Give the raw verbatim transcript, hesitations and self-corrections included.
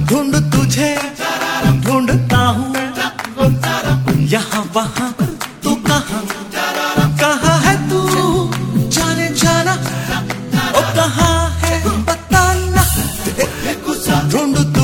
ढूंढ तुझे ढूंढता हूँ यहाँ वहाँ तू कहाँ कहाँ है तू जाने जाना ओ कहाँ है बताना ढूंढ